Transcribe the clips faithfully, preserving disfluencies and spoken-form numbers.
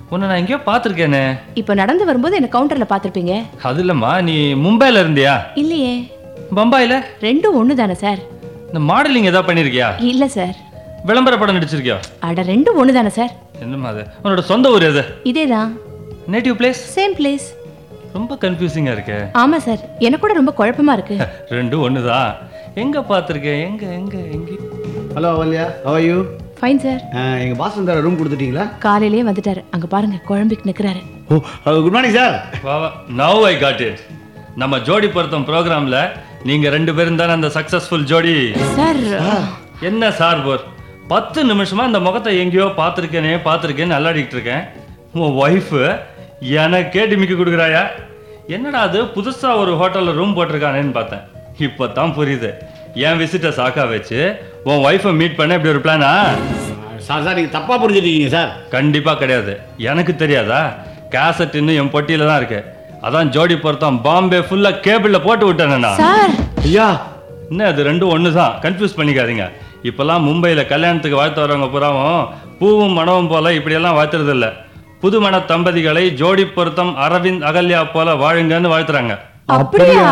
உன்னை நான் எங்கேயோ பார்த்துருக்கேனே. இப்ப நடந்து வரும்போது என்ன கவுண்டர்ல பாத்திருப்பீங்க. அது இல்லம்மா, நீ மும்பைல இருந்தியா? இல்லையே. பம்பாயில? ரெண்டும் ஒண்ணு தானே சார். இந்த மாடலிங் ஏதாவது பண்ணிருக்கியா? இல்ல சார். விளம்பர படம் நடிச்சிருக்கியா? அட ரெண்டும் ஒண்ணு தானே சார். என்னம்மா அது? உன்னோட சொந்த ஊர் எது? இதேதான். Native place? Same place. ரொம்ப கன்ஃபியூசிங்கா இருக்கு. ஆமா சார், எனக்கு கூட ரொம்ப குழப்பமா இருக்கு. ரெண்டும் ஒண்ணுதான். எங்க பார்த்திருக்கேன்? எங்க எங்க எங்க? Hello Ahalya, how are you? Fine sir. எங்க பாஸ் வந்தார ரூம் கொடுத்துட்டீங்களா? காலையிலேயே வந்துட்டாரு. அங்க பாருங்க, குழம்பிக்கு நிக்கிறாரு. ஓ, குட் மார்னிங் சார். வா வா, நவ் ஐ காட் இட். நம்ம ஜோடி பொருத்தம் ப்ரோக்ராம்ல நீங்க ரெண்டு பேரும் தானே அந்த சக்சஸ்ஃபுல் ஜோடி. சார் என்ன சார் போர், பத்து நிமிஷமா இந்த முகத்தை எங்கேயோ பார்த்துருக்கேனே பார்த்துருக்கேன்னு அல்லாடிக்கிட்டு இருக்கேன். உன் ஒய்ஃபு எனக்கே டிமிக்கி கொடுக்குறாயா? என்னடா அது, புதுசா ஒரு ஹோட்டல்ல ரூம் போட்டிருக்கானேன்னு பார்த்தேன். இப்போ தான் புரியுது. என் விசிட்டை சாக்கா வச்சு உன் ஒய்ஃபை மீட் பண்ண இப்படி ஒரு பிளானா? சார் சார் நீங்கள் தப்பாக புரிஞ்சுட்டீங்க சார். கண்டிப்பாக கிடையாது. எனக்கு தெரியாதா? கேசட் இன்னும் என் பொட்டியில தான் இருக்கு. அதான் ஜோடி பொருத்தம் பாம்பே ஃபுல்லா கேபிள்ல போட்டு விட்டேனா? சார் ஐயா, என்ன அது ரெண்டும் ஒன்று தான், கன்ஃபியூஸ் பண்ணிக்காதீங்க. இப்போல்லாம் மும்பையில் கல்யாணத்துக்கு வாழ்த்து வரவங்க புறாவும் பூவும் மனவும் போல இப்படியெல்லாம் வாழ்த்துறது இல்லை. புதுமண தம்பதிகளை ஜோடி பொருத்தம் அரவிந்த் அகல்யா போல வாழுங்கன்னு வாழ்த்துறாங்க. அப்படியா?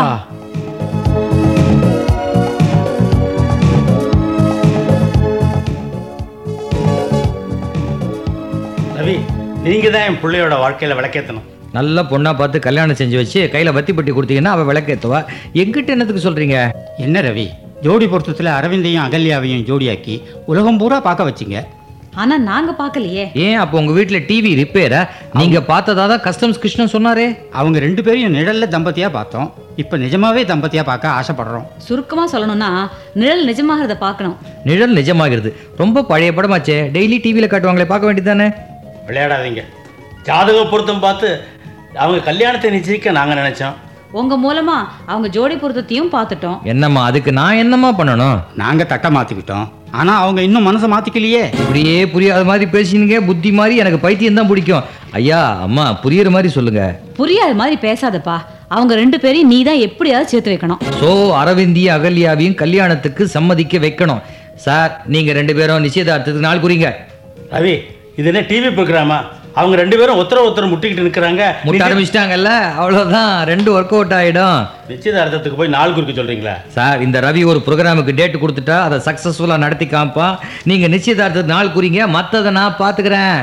ரவி, நீங்க தான் என் பிள்ளையோட வாழ்க்கையில விளக்கேற்றணும். நல்ல பொண்ணா பார்த்து கல்யாணம் செஞ்சு வச்சு கையில வத்தி பட்டி கொடுத்தீங்கன்னா அவ விளக்கேத்துவா. எங்கிட்ட என்னத்துக்கு சொல்றீங்க? என்ன ரவி, ஜோடி பொருத்தத்தில் அரவிந்தையும் அகல்யாவையும் ஜோடியாக்கி உலகம் பூரா பார்க்க வச்சிங்க. ஆனா நாங்க பார்க்கலையே. ஏன் அப்போ உங்க வீட்டுல டிவி ரிப்பேரா? நீங்க பார்த்ததா தான் கஸ்டம்ஸ் கிருஷ்ணன் சொன்னாரே. அவங்க ரெண்டு பேரையும் நிழல்ல தம்பதியா பார்த்தோம். இப்ப நிஜமாவே தம்பதியா பார்க்க ஆசைப்படுறோம். சுருக்கமா சொல்லணும்னா நிழல் நிஜமாகிறத பார்க்கணும். நிழல் நிஜமாகிறது. ரொம்ப பழைய படமாச்சே, டெய்லி டிவியில காட்டுவாங்களே, பார்க்க வேண்டியதானே. விளையாடாதீங்க. ஜாதக பொருத்தம் பார்த்து அவங்க கல்யாணத்தை நிச்சயிக்க நாங்க நினைச்சோம். உங்க மூலமா அவங்க ஜோடி பொருத்தத்தையும் பார்த்துட்டோம். என்னம்மா அதுக்கு நான் என்னம்மா பண்ணணும்? நாங்க தட்டை மாத்திக்கிட்டோம். ஆனா அவங்க இன்னும் மனசை மாத்திக்கலையே. இப்படியே புரியாத மாதிரி பேசினீங்க. புத்தி மாதிரி எனக்கு பைத்தியம் தான் பிடிக்கும். ஐயா அம்மா புரியுற மாதிரி சொல்லுங்க. புரியாத மாதிரி பேசாதப்பா. அவங்க ரெண்டு பேரையும் நீ தான் எப்படியாவது சேர்த்து வைக்கணும். சோ அரவிந்தியும் அகல்யாவையும் கல்யாணத்துக்கு சம்மதிக்க வைக்கணும். சார் நீங்க ரெண்டு பேரும் நிச்சயதார்த்தத்துக்கு நாள் குறிங்க. ரவி, இது என்ன டிவி ப்ரோக்ராமா? அவங்க ரெண்டு பேரும் ஒருத்தர ஒருத்தர் முட்டிக்கிட்டு நிற்கிறாங்க. முட்ட ஆரம்பிச்சிட்டாங்கல்ல, அவ்வளோதான். ரெண்டு ஒர்க் அவுட் ஆகிடும். நிச்சயதார்த்தத்துக்கு போய் நாள் குறிக்க சொல்றீங்களா? சார் இந்த ரவி ஒரு ப்ரோக்ராமுக்கு டேட் கொடுத்துட்டா அதை சக்ஸஸ்ஃபுல்லாக நடத்தி காமிப்பா. நீங்கள் நிச்சயதார்த்தத்துக்கு நாள் குறிங்க, மற்றதை நான் பார்த்துக்கிறேன்.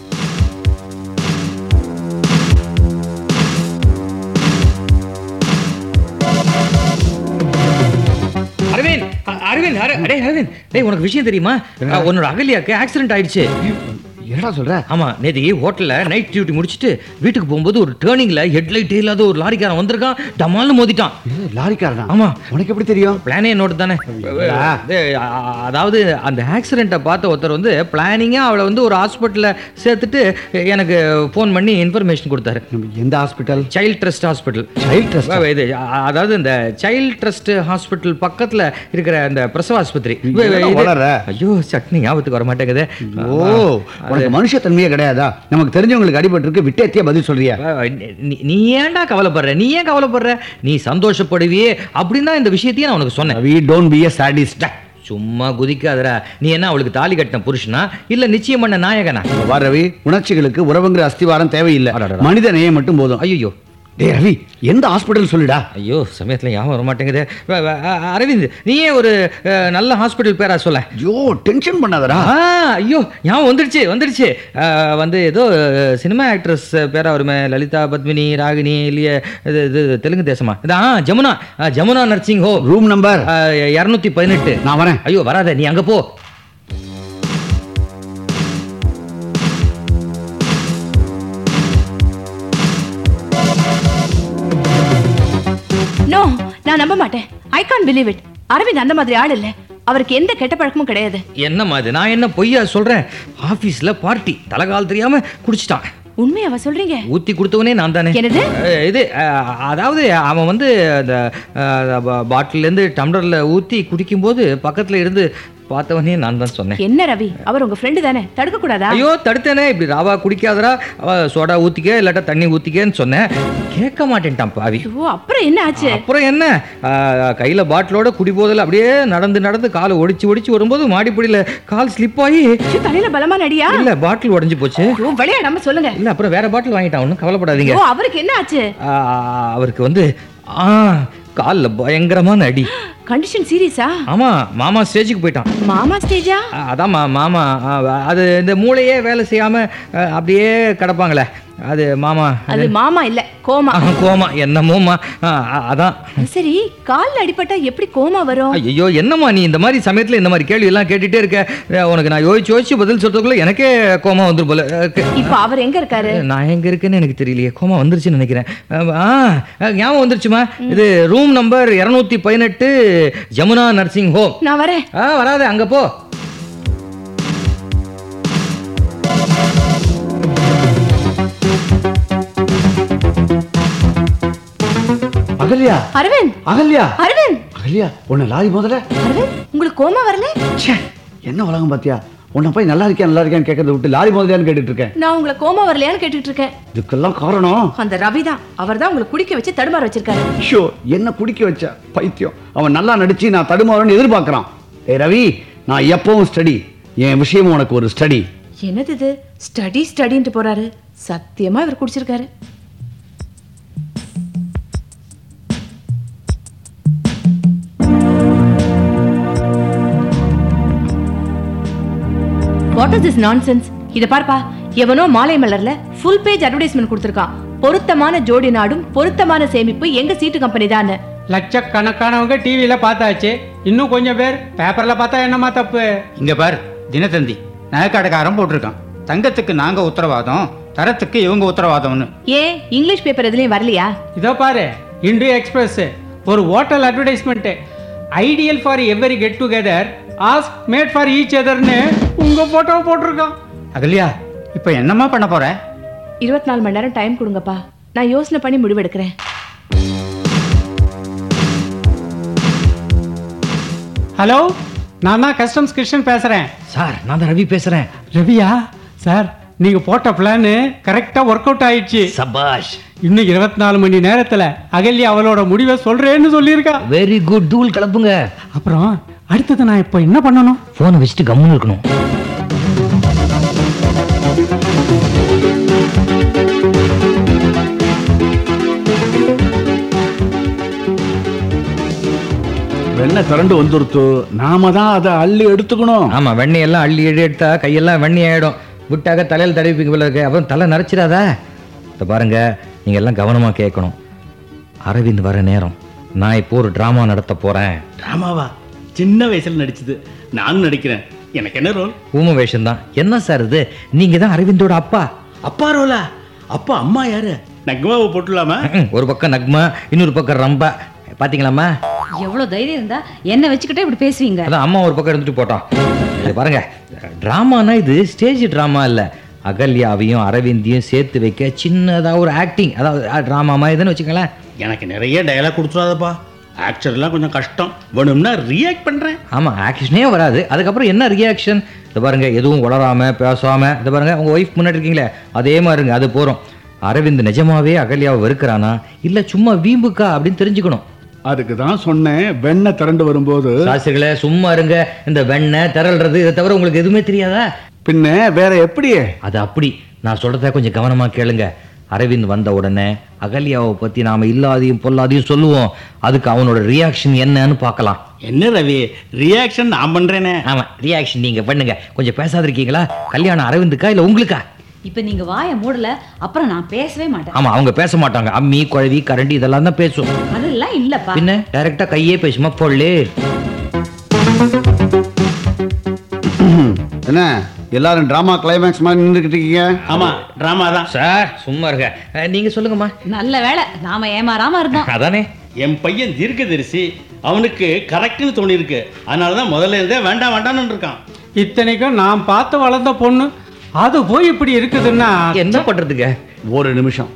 அரவிந்த் அரவிந்த் அரே அரவிந்த், டேய் உனக்கு விஷயம் தெரியுமா? உன்னோட அகல்யாக்கு ஆக்சிடென்ட் ஆயிடுச்சு. என்னடா சொல்ற? ஆமா, நேற்று ஹோட்டல்ல நைட் டியூட்டி முடிச்சுட்டு வீட்டுக்கு போகும்போது ஒரு டேர்னிங்ல ஹெட்லைட் இல்லாத ஒரு லாரிக்காரன் வந்திருக்கான். டமால்னு மோதிட்டான். லாரிக்காரனா? ஆமா. உனக்கு எப்படி தெரியும்? பிளானே நோட்டு தானே. அதாவது அந்த ஆக்சிடென்ட்டை பார்த்த ஒருத்தர் வந்து பிளானிங்கா அவளை வந்து ஒரு ஹாஸ்பிட்டலில் சேர்த்துட்டு எனக்கு ஃபோன் பண்ணி இன்ஃபர்மேஷன் கொடுத்தாரு. எந்த hospital? Child trust hospital. Child trust? இது அதாவது இந்த சைல்ட் ட்ரஸ்ட் ஹாஸ்பிட்டல் பக்கத்தில் இருக்கிற அந்த பிரசவ ஆஸ்பத்திரி. ஐயோ சட்னி ஞாபகத்துக்கு வர மாட்டேங்குது. ஓ, மனுஷ தன்மையே கிடையாதா? நமக்கு தெரிஞ்சவங்களுக்கு அடிபட்டு இருக்கு, விட்டேத்தியா பதில் சொல்றியா? நீ ஏன்டா கவலைப்படுற? நீ ஏன் கவலைப்படுற? நீ சந்தோஷப்படுவியே அப்படின்னு தான் இந்த விஷயத்தையும் நான் உனக்கு சொன்னேன். We don't be a sadist. சும்மா குதிக்காதடா. நீ என்ன அவளுக்கு தாலி கட்டின புருஷனா இல்ல நிச்சயம் பண்ண நாயகனா? வா ரவி, உணர்ச்சிகளுக்கு உறவுங்கிற அஸ்திவாரம் தேவையில்லை. மனித நேயம் மட்டும் போதும். ஐயோ டேய் ரவி, எந்த ஹாஸ்பிட்டல் சொல்லுடா? ஐயோ சமயத்தில் ஞாபகம் வர மாட்டேங்குது. அரவிந்த் நீயே ஒரு நல்ல ஹாஸ்பிட்டல் பேரா சொல்ல. ஐயோ டென்ஷன் பண்ணாதடா. ஐயோ ஞாபகம் வந்துடுச்சு வந்துடுச்சு வந்து ஏதோ சினிமா ஆக்ட்ரஸ் பேரா வருமே, லலிதா பத்மினி ராகினி இல்லையே, இது இது தெலுங்கு தேசமா? இதான் Jamuna. Jamuna nursing home. Room number இரநூத்தி பதினெட்டு. நான் வரேன். ஐயோ வராத, நீ அங்க போ. நோ, நான் நம்ப மாட்டேன். I can't believe it. Aravind அந்த மாதிரி ஆள் இல்ல. அவருக்கு எந்த கெட்ட பழக்கமும் கிடையாது. என்ன மாதிரி நான் என்ன பொய்யா சொல்றேன்? ஆபீஸ்ல பார்ட்டி, தலகால் தெரியாம குடிச்சிட்டான். உண்மையாவா சொல்றீங்க? ஊத்தி கொடுத்தவனே நான் தானே. என்னது இது? அதாவது அவன் வந்து அந்த பாட்டில இருந்து டம்ளர்ல ஊத்தி குடிக்கும் போது பக்கத்துல இருந்து பார்த்தவனே நான் தான் சொன்னேன். என்ன ரவி, அவர் உங்க ஃப்ரெண்டு தானே, தடுக்க கூடாதா? ஐயோ தடுத்தேனே, இப்படி ராவா குடிக்காதரா, அவ சோடா ஊத்திக்க இல்லாட்டா தண்ணி ஊத்திக்கன்னு சொன்னேன், கேட்க மாட்டேன்ட்டான் பாவி. ஓ, அப்புறம் என்ன ஆச்சு? அப்புறம் என்ன, கையில பாட்டிலோட குடி போதில் அப்படியே நடந்து நடந்து காலை ஒடிச்சு ஒடிச்சு வரும்போது மாடிப்படியில கால் ஸ்லிப் ஆகி தலையில பலமா நடியா? இல்ல பாட்டில் உடைஞ்சு போச்சு. விளையாடாம சொல்லுங்க. இல்ல அப்புறம் வேற பாட்டில் வாங்கிட்டான், ஒன்றும் கவலைப்படாதீங்க. ஓ, அவருக்கு என்ன ஆச்சு? அவருக்கு வந்து ஆ கால்ல பயங்கரமான அடி. கண்டிஷன் சீரியஸா? ஆமா, மாமா ஸ்டேஜுக்கு போயிட்டான். மாமா ஸ்டேஜா? அதான் மாமா, அது இந்த மூளையே வேலை செய்யாம அப்படியே கிடப்பாங்களே, அது மாமா. அது மாமா இல்ல, கோமா. கோமா என்னமோமா, அதான். சரி, கால்ல அடிபட்டா எப்படி கோமா வரும்? ஐயோ என்னம்மா நீ இந்த மாதிரி சமயத்துல இந்த மாதிரி கேள்வி எல்லாம் கேட்டுட்டே இருக்க, உனக்கு நான் யோசிச்சு யோசிச்சு பதில் சொல்றதுக்குள்ள எனக்கே கோமா வந்துரும் போல. இப்ப அவர் எங்க இருக்காரு? நான் எங்க இருக்கேன்னு எனக்கு தெரியலையே, கோமா வந்துருச்சுன்னு நினைக்கிறேன். ஞாபகம் வந்துருச்சுமா, இது ரூம் நம்பர் இருநூத்தி பதினெட்டு ஜமுனா நர்சிங் ஹோம். நான் வரேன். வராது, அங்க போ. அகல்யா, அரவிந்த், அகல்யா, அரவிந்த், அகல்யா, உன்னை லாரி முதல்ல. அரவிந்த், உங்களுக்கு கோமா வரல? என்ன உலகம் பாத்தியா, உன்னை போய் நல்லா இருக்கியா நல்லா இருக்கியான்னு கேட்கறத விட்டு லாரி முதலையான்னு கேட்டுட்டு இருக்கேன். நான் உங்களை கோமா வரலையான்னு கேட்டுட்டு இருக்கேன். இதுக்கெல்லாம் காரணம் அந்த ரவி தான். அவர் தான் உங்களை குடிக்க வச்சு தடுமாற வச்சிருக்காரு. ஷோ, என்ன குடிக்க வச்ச பைத்தியம். அவன் நல்லா நடிச்சு நான் தடுமாறன்னு எதிர்பார்க்கறான். ஏய் ரவி, நான் எப்பவும் ஸ்டடி, என் விஷயமும் உனக்கு ஒரு ஸ்டடி. என்னது இது, ஸ்டடி ஸ்டடின்ட்டு போறாரு? சத்தியமா இவர் குடிச்சிருக்காரு. What is this nonsense? இத பார்ப்பா, எவனோ மாலை மலர்ல ஃபுல் பேஜ் அட்வர்டைஸ்மென்ட் கொடுத்திருக்கான். பொருத்தமான ஜோடி நாடும் பொருத்தமான சேமிப்பு எங்க சீட்டு கம்பெனி தான். லட்சக்கணக்கானவங்க டிவியில பார்த்தாச்சு, இன்னும் கொஞ்சம் பேர் பேப்பர்ல பார்த்தா என்னமா தப்பு? இங்க பார், தினத்தந்தி நகைக்கடைக்காரன் போட்டிருக்கான், தங்கத்துக்கு நாங்க உத்தரவாதம், தரத்துக்கு இவங்க உத்தரவாதம்னு. ஏன் இங்கிலீஷ் பேப்பர் எதுலயும் வரலையா? இதோ பாரு, இந்தியா எக்ஸ்பிரஸ் ஒரு hotel advertisement. Ideal for every get together, ask made for each அதர்னு உங்க போட்டோ போட்டிருக்கான். அகல்யா, இப்போ என்னமா பண்ண போற? இருபத்தி நாலு மணி நேரம் டைம் கொடுங்கப்பா, நான் யோசனை பண்ணி முடிவெடுக்கிறேன். ஹலோ, நான் தான் கஸ்டம்ஸ் கிருஷ்ணன் பேசுறேன். சார், நான் தான் ரவி பேசுறேன். ரவியா சார், நீங்க போட்ட பிளான் கரெக்டா ஒர்க் அவுட் ஆயிடுச்சு. சபாஷ். இன்னும் இருபத்தி நாலு மணி நேரத்துல அகல்யா அவளோட முடிவை சொல்றேன்னு சொல்லியிருக்கா. வெரி குட், தூள் கலப்புங்க. அப்புறம் அடுத்தது நான் இப்போ என்ன பண்ணணும்? போனை வச்சுட்டு கம்முன்னு இருக்கணும். வெண்ணெய் திரண்டு வந்துருத்து, நாம தான் அதை அள்ளி எடுத்துக்கணும். ஆமா, வெண்ணெய் எல்லாம் அள்ளி எடுத்தா கையெல்லாம் வெண்ணெய் ஆயிடும், விட்டாக தலையில் தடவிப்பிங்க போல இருக்கு, அப்புறம் தலை நரைச்சிடாதா? இதை பாருங்க, நீங்க எல்லாம் கவனமா கேட்கணும். அரவிந்த் வர நேரம், நான் இப்போ ஒரு டிராமா நடத்த போறேன். டிராமாவா? சின்ன வயசுல நடிச்சது, நானும் நடிக்கிறேன். எனக்கு என்ன ரோல்? ஊம வேஷம் தான். என்ன சார் இது, நீங்க தான் அரவிந்தோட அப்பா. அப்பா ரோலா? அப்பா அம்மா யாரு? நக்மாவை போட்டுலாமா? ஒரு பக்கம் நக்மா, இன்னொரு பக்கம் ரம்பா. பாத்தீங்களாமா, எவ்வளவு தைரியம் இருந்தா என்ன வச்சுக்கிட்டே இப்படி பேசுவீங்க? அதான் அம்மா ஒரு பக்கம் இருந்துட்டு போட்டோம். இது பாருங்க, டிராமானா இது ஸ்டேஜ் டிராமா இல்ல, அகல்யாவையும் அரவிந்தையும் சேர்த்து வைக்க சின்னதா ஒரு ஆக்டிங், அதாவது டிராமா மாதிரி வச்சுக்கலாம். எனக்கு நிறைய டயலாக் கொடுத்துடாதப்பா, ஆக்டர்லாம் கொஞ்சம் கஷ்டம், வேணும்னா ரியாக்ட் பண்றேன். ஆமா, ஆக்ஷனே வராது, அதுக்கப்புறம் என்ன ரியாக்ஷன்? இதை பாருங்க, எதுவும் உளராம பேசாம, இதை பாருங்க, உங்க ஒய்ஃப் முன்னாடி இருக்கீங்களே அதே மாதிரி இருங்க, அது போறோம். அரவிந்த் நிஜமாவே அகல்யாவை வெறுக்கிறானா இல்ல சும்மா வீம்புக்கா அப்படின்னு தெரிஞ்சுக்கணும். அதுக்கு தான் சொன்னேன், வெண்ணெய் திரண்டு வரும்போது. சாஸ்திரிகளே சும்மா இருங்க, இந்த வெண்ணெய் திரள்றது இதை தவிர உங்களுக்கு எதுவுமே தெரியாதா? பின்ன வேற எப்படியே? அது அப்படி, நான் சொல்றத கொஞ்சம் கவனமா கேளுங்க. அரவிந்த் வந்த உடனே அகல்யாவை பத்தி நாம இல்லாதையும் பொல்லாதையும் சொல்லுவோம், அதுக்கு அவனோட ரியாக்ஷன் என்னன்னு பார்க்கலாம். என்ன ரவி, ரியாக்ஷன் நான் பண்றேனே. ஆமா, ரியாக்ஷன் நீங்க பண்ணுங்க. கொஞ்சம் பேசாதிருக்கீங்களா? கல்யாணம் அரவிந்துக்கா இல்ல உங்களுக்கா? இப்ப நீங்க வாயை மூடல, அப்புறம் நான் பேசவே மாட்டேன். ஆமா, அவங்க பேச மாட்டாங்க, அம்மி குழவி கரண்டி இதெல்லாம் தான் பேசும். அதெல்லாம் இல்லப்பா. பின்ன டைரக்டா கையே பேசுமா பொருளே. என்ன எல்லாரும் டிராமா கிளைமேக்ஸ் மாதிரி நின்றுக்கிட்டு இருக்கீங்க? ஆமா, டிராமா தான் சார், சும்மா இருங்க. நீங்க சொல்லுங்கம்மா. நல்ல வேலை நாம ஏமாறாம இருந்தோம். அதானே, என் பையன் தீர்க்கதரிசி, அவனுக்கு கரெக்ட்னு தோணி இருக்கு, அதனாலதான் முதல்ல இருந்தே வேண்டாம் வேண்டாம்னு இருக்கான். இத்தனைக்கும் நான் பார்த்து வளர்ந்த பொண்ணு, அது போய் இப்படி இருக்குதுன்னா என்ன பண்றதுங்க? ஒரு நிமிஷம்,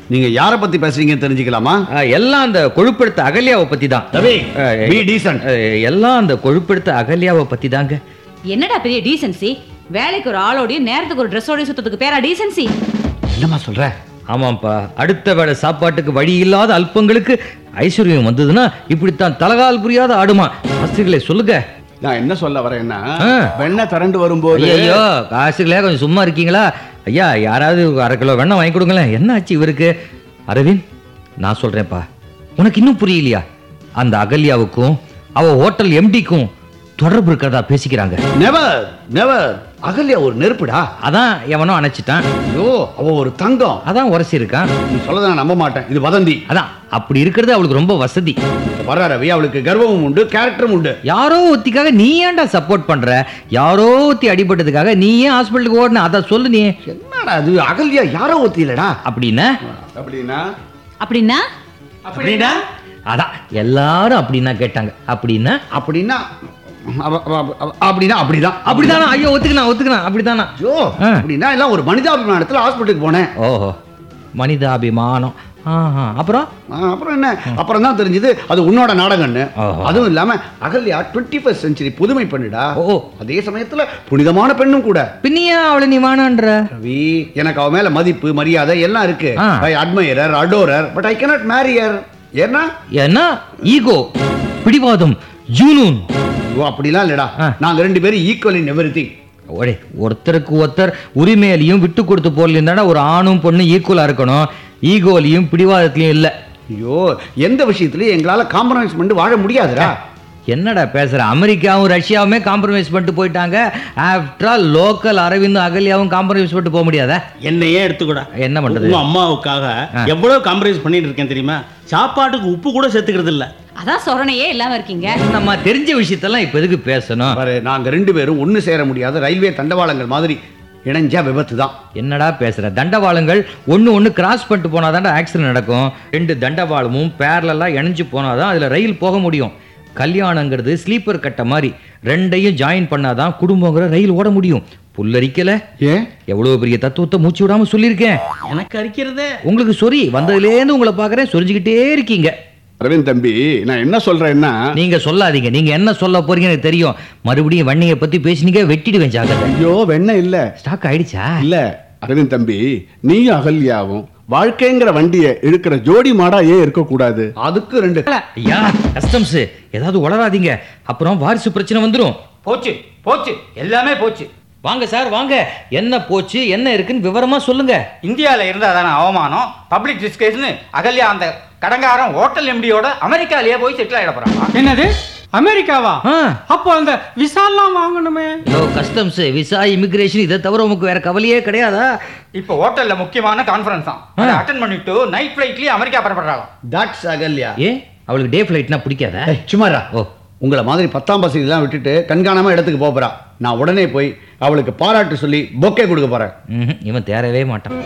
நீங்க யாரை பத்தி பேசுறீங்கன்னு தெரிஞ்சுக்கலாமா? அஹ், எல்லாம் அந்த கொழுப்பெடுத்த அகல்யாவை பத்தி தான். ரவி, அஹ், be decent. அஹ், எல்லாம் அந்த கொழுப்பெடுத்த அகல்யாவை பத்தி தாங்க. என்னடா பெரிய டீசன்சி? வேலைக்கு ஒரு ஆளோடையும் நேரத்துக்கு ஒரு ட்ரெஸ்ஸோடய சுத்தத்துக்கு பேரா டீசன்சி? என்னம்மா சொல்ற? ஆமாப்பா, அடுத்த வேளை சாப்பாட்டுக்கு வழி இல்லாத அல்பங்களுக்கு ஐஸ்வர்யம் வந்ததுன்னா இப்படித்தான் தலகால் புரியாத ஆடுமா. ஆசிரியர்களே சொல்லுங்க. நான் என்ன சொல்ல வரேன்னா, ஆ. வெண்ணெய் திரண்டு வரும்போது ஐயோ ஆசிரியர்களே கொஞ்சம் சும்மா இருக்கீங்களா? ஐயா யாராவது அரை கிலோ வெண்ணெய் வாங்கி கொடுங்களேன். என்ன ஆச்சு இவருக்கு? அரவிந்த், நான் சொல்றேன்ப்பா, உனக்கு இன்னும் புரியலையா? அந்த அகல்யாவுக்கும் அவ ஹோட்டல் எம்டிக்கும் தொடர்பு இருக்கிறதா பேசிக்கிறாங்க. Never never. அகல்யா ஒரு நெருப்புடா. அதான் எவனோ அணைச்சிட்டான். ஐயோ, அவ ஒரு தங்கம். அதான் உரசி இருக்கான். நீ சொல்லத நான் நம்ப மாட்டேன். இது வதந்தி. அதான் அப்படி இருக்கிறது அவளுக்கு ரொம்ப வசதி. வர ரவி, அவளுக்கு கர்வமும் உண்டு, கேரக்டரும் உண்டு. யாரோ ஒத்திக்காக நீ ஏன்டா சப்போர்ட் பண்ற? யாரோ ஒத்தி அடிபட்டதுக்காக நீ ஏன் ஹாஸ்பிட்டலுக்கு ஓடுன? அத சொல்லு நீ. என்னடா அது? அகல்யா யாரோ ஒத்தி இல்லடா. அப்படின்னா அப்படின்னா அப்படின்னா அப்படின்னா அதான் எல்லாரும் அப்படின்னா கேட்டாங்க. அப்படின்னா அப்படின்னா அவ- அவ- அவ- அப்படின்னா அப்படிதான். அப்படிதானா? ஐயோ ஒத்துக்கணும் ஒத்துக்கணும். அப்படிதானா? ஐயோ, ஆ. அப்படின்னா எல்லாம் ஒரு மனிதாபிமானத்துல ஹாஸ்பிட்டலுக்கு போனேன். ஓஹோ, மனிதாபிமானம். ஆஹா, அப்புறம் ஆ, அப்புறம் என்ன? அப்புறம் தான் தெரிஞ்சது அது உன்னோட நாடகம்னு. ஆஹா. அதுவும் இல்லாம அகல்யா டுவெண்ட்டி ஃபர்ஸ்ட் செஞ்சுரி புதுமை பெண்ணுடா. ஓ. அதே சமயத்துல புனிதமான பெண்ணும் கூட. பின்னியா அவளை நீ வானான்ற? ரவி, எனக்கு அவ மேல மதிப்பு மரியாதை எல்லாம் இருக்கு. ஆ. I admirer, adorer, but I cannot marry her. ஏன்னா என்ன? ஈகோ, பிடிவாதம், ஜூனூன். ஓ, அப்படிலாம் இல்லடா. ஆ. நாங்க ரெண்டு பேரும் ஈக்குவல் இன் எவ்ரிதிங். ஒரே ஒருத்தருக்கு ஒருத்தர் உரிமையிலையும் விட்டு கொடுத்து போடலையும் தானே ஒரு ஆணும் பொண்ணு ஈக்குவலா இருக்கணும். ஈகோலையும் பிடிவாதத்திலையும் இல்ல. ஐயோ, எந்த விஷயத்திலயும் எங்களால காம்ப்ரமைஸ் பண்ணிட்டு வாழ முடியாதுடா. என்னடா பேசுற? அமெரிக்காவும் ரஷ்யாவுமே காம்ப்ரமைஸ் பண்ணிட்டு போயிட்டாங்க. ஆஃப்டர் ஆல் லோக்கல் அரவிந்தும் அகல்யாவும் காம்ப்ரமைஸ் பண்ணிட்டு போக முடியாதா? என்னையே எடுத்துக்கூட. என்ன பண்றது? உங்க அம்மாவுக்காக எவ்வளவு காம்ப்ரமைஸ் பண்ணிட்டு இருக்கேன் தெரியுமா? சாப்பாட்டுக்கு உப்பு கூட சேர்த்துக்கிறது இல்ல. அதான் சொரணையே இல்லாம இருக்கீங்க. நம்ம தெரிஞ்ச விஷயத்தெல்லாம் இப்ப எதுக்கு பேசணும்? பாரு, நாங்க ரெண்டு பேரும் ஒண்ணு சேர முடியாத ரயில்வே தண்டவாளங்கள் மாதிரி இணைஞ்சா விபத்து தான். என்னடா பேசுற? தண்டவாளங்கள் ஒண்ணு ஒண்ணு கிராஸ் பண்ணிட்டு போனாதான் ஆக்சிடென்ட் நடக்கும். ரெண்டு தண்டவாளமும் பேரலா இணைஞ்சு போனாதான் அதுல ரயில் போக முடியும். கல்யாணங்கிறது ஸ்லீப்பர் கட்ட மாதிரி, ரெண்டையும் ஜாயின் பண்ணாதான் குடும்பங்கிற ரயில் ஓட முடியும். புல்லரிக்கல? ஏன்? எவ்வளவு பெரிய தத்துவத்தை மூச்சு விடாம சொல்லியிருக்கேன். எனக்கு அரிக்கிறதே. உங்களுக்கு சொறி வந்ததுலேருந்து உங்களை பாக்குறேன், சொரிஞ்சுக்கிட்டே இருக்கீங்க. அரவிந்த் தம்பி, நான் என்ன சொல்றேன்னா, நீங்க சொல்லாதீங்க. நீங்க என்ன சொல்ல போறீங்க எனக்கு தெரியும். மறுபடியும் வண்டியை பத்தி பேசினீங்க, வெட்டிடுவேன் ஜாக்கிரதை. ஐயோ வெண்ணெய் இல்ல. ஸ்டாக் ஆயிடுச்சா? இல்ல அரவிந்த் தம்பி, நீயும் அகல்யாவும் வாழ்க்கைங்கிற வண்டியை இழுக்கிற ஜோடி மாடா ஏன் இருக்கக்கூடாது? அதுக்கு ரெண்டு. ஐயா கஸ்டம்ஸ், ஏதாவது உளராதீங்க, அப்புறம் வாரிசு பிரச்சனை வந்துடும். போச்சு போச்சு, எல்லாமே போச்சு. வாங்க சார் வாங்க. என்ன போச்சு, என்ன இருக்குன்னு விவரமா சொல்லுங்க. இந்தியாவில் இருந்தால் தானே அவமானம், பப்ளிக் டிஸ்கஷன். அகல்யா அந்த கடங்காரன் ஹோட்டல் எம்டியோட அமெரிக்காலேயே போய் செட்டில் ஆகிட போகிறான். என்னது? அமெரிக்காவா? ஆ. அப்போ அந்த விசாலாம் வாங்கணுமே. யோ கஸ்டம்ஸ், விசா, இமிகிரேஷன், இதை தவிர உங்களுக்கு வேற கவலையே கிடையாதா? இப்போ ஹோட்டலில் முக்கியமான கான்ஃபரன்ஸ் தான். அதை அட்டன் பண்ணிட்டு நைட் ஃப்ளைட்லேயே அமெரிக்கா புறப்படுறாங்க. தட்ஸ் அகல்யா. ஏ அவளுக்கு டே ஃபிளைட்னா பிடிக்காதா? ஏய், சும்மாரா. ஓ, உங்களை மாதிரி பத்தாம் பசங்கெல்லாம் விட்டுட்டு கண்காணாம இடத்துக்கு போக போறா. நான் உடனே போய் அவளுக்கு பாராட்டு சொல்லி பொக்கே கொடுக்க போறேன். ம்ஹும், இவன் தேரவே மாட்டான்.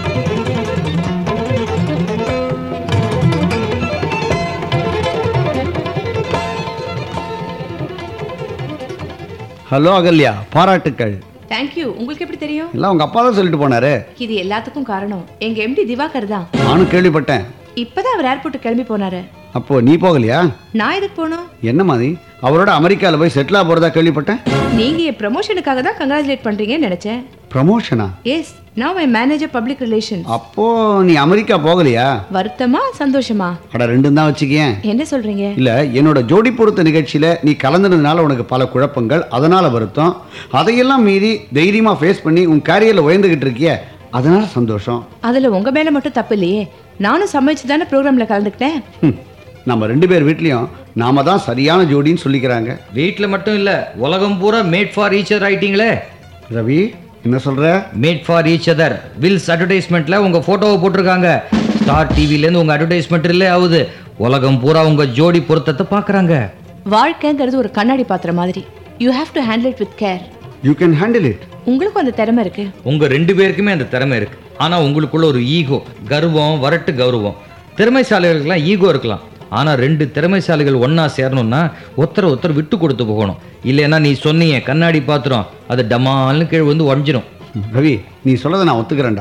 ஹலோ அகல்யா, பாராட்டுக்கள். தேங்க்யூ. உங்களுக்கு எப்படி தெரியும்? எல்லாம் உங்க அப்பா தான் சொல்லிட்டு போனாரு. இது எல்லாத்துக்கும் காரணம் எங்க எம்டி திவாகர் தான். நானும் கேள்விப்பட்டேன். இப்பதான் அவர் ஏர்போர்ட் கிளம்பி போனாரு. அப்போ நீ போகலையா? நான் எதுக்கு போனோம்? என்ன மாதிரி அவரோட அமெரிக்காவில் போய் செட்டில் ஆக போறதா கேள்விப்பட்டேன். நீங்க என் ப்ரமோஷனுக்காக தான் கங்க்ராச்சுலேட் பண்றீங்கன்னு நினைச்சேன். ப்ரமோஷனா? Yes, now I manager public relations. அப்போ நீ அமெரிக்கா போகலையா? வருத்தமா சந்தோஷமா? அட ரெண்டும் தான் வச்சுக்கேன். என்ன சொல்றீங்க? இல்ல, என்னோட ஜோடி பொருத்த நிகழ்ச்சியில நீ கலந்ததுனால உனக்கு பல குழப்பங்கள், அதனால வருத்தம். அதையெல்லாம் மீறி தைரியமா ஃபேஸ் பண்ணி உன் கேரியர்ல உயர்ந்துகிட்டு இருக்கிய, அதனால சந்தோஷம். அதுல உங்க மேல மட்டும் தப்பு இல்லையே. நானும் சமைச்சு தானே ப்ரோக்ராம்ல கலந்துக்கிட்டேன். ஹம், நம்ம ரெண்டு பேர் வீட்லயும் நாம தான் சரியான ஜோடின்னு சொல்லிக்கிறாங்க. வீட்டில் மட்டும் இல்ல, உலகம் பூரா மேட் ஃபார் ஈச் அதர் ஆயிட்டீங்களே. ரவி, என்ன சொல்ற? Made for each other Wills அட்வர்டைஸ்மெண்ட்ல உங்க போட்டோவை போட்டிருக்காங்க. ஸ்டார் டிவில இருந்து உங்க அட்வர்டைஸ்மெண்ட் ரிலே ஆகுது. உலகம் பூரா உங்க ஜோடி பொருத்தத்தை பாக்குறாங்க. வாழ்க்கைங்கிறது ஒரு கண்ணாடி பாத்திரம் மாதிரி. You have to handle it with care. You can handle it. உங்களுக்கும் அந்த திறமை இருக்கு. உங்க ரெண்டு பேருக்குமே அந்த திறமை இருக்கு. ஆனா உங்களுக்குள்ள ஒரு ஈகோ, கர்வம், வரட்டு கௌரவம். திறமைசாலிகளுக்கெல்லாம் ஈகோ இருக்கலாம். ஆனா ரெண்டு திறமைசாலிகள் ஒன்னா சேரணும்னா ஒருத்தர் ஒருத்தர் விட்டு கொடுத்து போகணும். இல்லைன்னா நீ சொன்னீங்க கண்ணாடி பாத்திரம், அது டமால்னு கீழே வந்து உடஞ்சிடும். ரவி, நீ சொல்லதை நான் ஒத்துக்கிறேன்டா.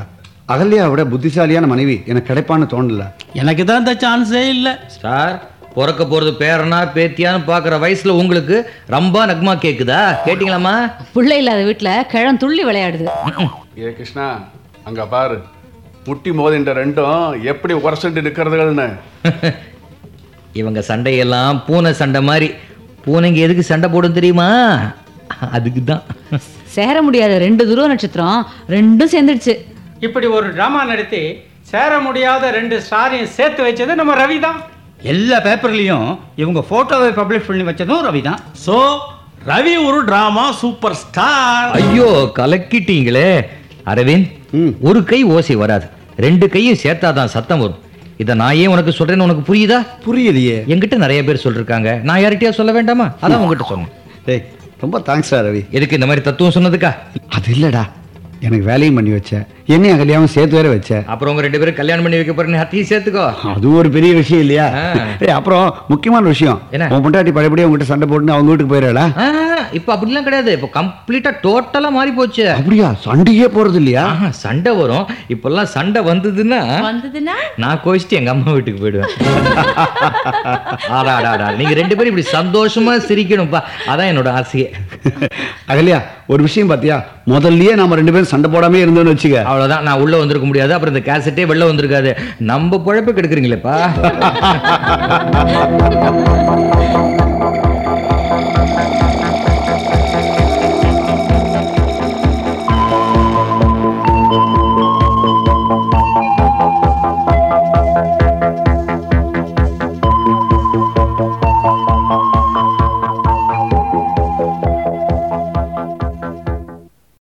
அகல்யா விட புத்திசாலியான மனைவி எனக்கு கிடைப்பான்னு தோணல. எனக்கு தான் இந்த சான்ஸே இல்லை சார், பிறக்க போறது பேரனா பேத்தியான்னு பாக்குற வயசுல உங்களுக்கு ரொம்ப நக்மா கேக்குதா? கேட்டீங்களாமா? பிள்ளை இல்லாத வீட்டுல கிழம் துள்ளி விளையாடுது. ஏ கிருஷ்ணா, அங்க பாரு, முட்டி மோதின்ற ரெண்டும் எப்படி உரசண்டு நிற்கிறதுகள்னு. இவங்க சண்டையெல்லாம் பூனை சண்டை மாதிரி. பூனைங்க எதுக்கு சண்டை போடும் தெரியுமா? அதுக்கு தான். சேர முடியாத ரெண்டு துருவ நட்சத்திரம் ரெண்டும் சேர்ந்துடுச்சு. இப்படி ஒரு ட்ராமா நடத்தி சேர முடியாத ரெண்டு ஸ்டாரையும் சேர்த்து வச்சது நம்ம ரவி தான். எல்லா பேப்பர்லேயும் இவங்க ஃபோட்டோவை பப்ளிஷ் பண்ணி வச்சதும் ரவி தான். ஸோ ரவி ஒரு டிராமா சூப்பர் ஸ்டார். ஐயோ, கலக்கிட்டீங்களே அரவிந்த். ஒரு கை ஓசை வராது, ரெண்டு கையும் சேர்த்தாதான் சத்தம் வரும். இதை நான் ஏன் உனக்கு சொல்றேன்னு உனக்கு புரியுதா? புரியலையே. என்கிட்ட நிறைய பேர் சொல்லிருக்காங்க, நான் யார்கிட்டயா சொல்ல வேண்டாமா? அதான் உங்ககிட்ட சொன்னேன். டேய், ரொம்ப தேங்க்ஸ்டா ரவி. எதுக்கு இந்த மாதிரி தத்துவம் சொன்னதுக்கா? அது இல்லடா, எனக்கு வேலையும் பண்ணி வச்ச, என்னையும் அகல்யாவும் சேர்த்து வேற வச்ச. அப்புறம் உங்க ரெண்டு பேரும் கல்யாணம் பண்ணி வைக்க போறேன்னு அத்தையும் சேர்த்துக்கோ. அது ஒரு பெரிய விஷயம் இல்லையா? ஏய், அப்புறம் முக்கியமான விஷயம் என்ன? உன் பொண்டாட்டி பழையபடியே உங்ககிட்ட சண்டை போட்டு அவங்க வீட்டுக்கு போயிடலா? இப்ப அப்படிலாம் கிடையாது. இப்ப கம்ப்ளீட்டா டோட்டலா மாறி போச்சு. அப்படியா? சண்டையே போறது இல்லையா? ஆஹா, சண்டை வரும். இப்பெல்லாம் சண்டை வந்ததுன்னா வந்ததுன்னா நான் கோச்சிட்டு எங்க அம்மா வீட்டுக்கு போயிடுவேன். ஆடாடாடா, நீங்க ரெண்டு பேரும் இப்படி சந்தோஷமா சிரிக்கணும்ப்பா, அதான் என்னோட ஆசையே. அகல்யா, ஒரு விஷயம் பாத்தியா, முதல்லயே நாம ரெண்டு பேரும் சண்டை போடாமே இருந்தோம்னு வச்சுக்க, அவ்வளவுதான். நான் உள்ள வந்திருக்க முடியாது, அப்புறம் இந்த கேசட்டே வெளில வந்திருக்காது. நம்ம பொழப்பு கெடுக்குறீங்களேப்பா.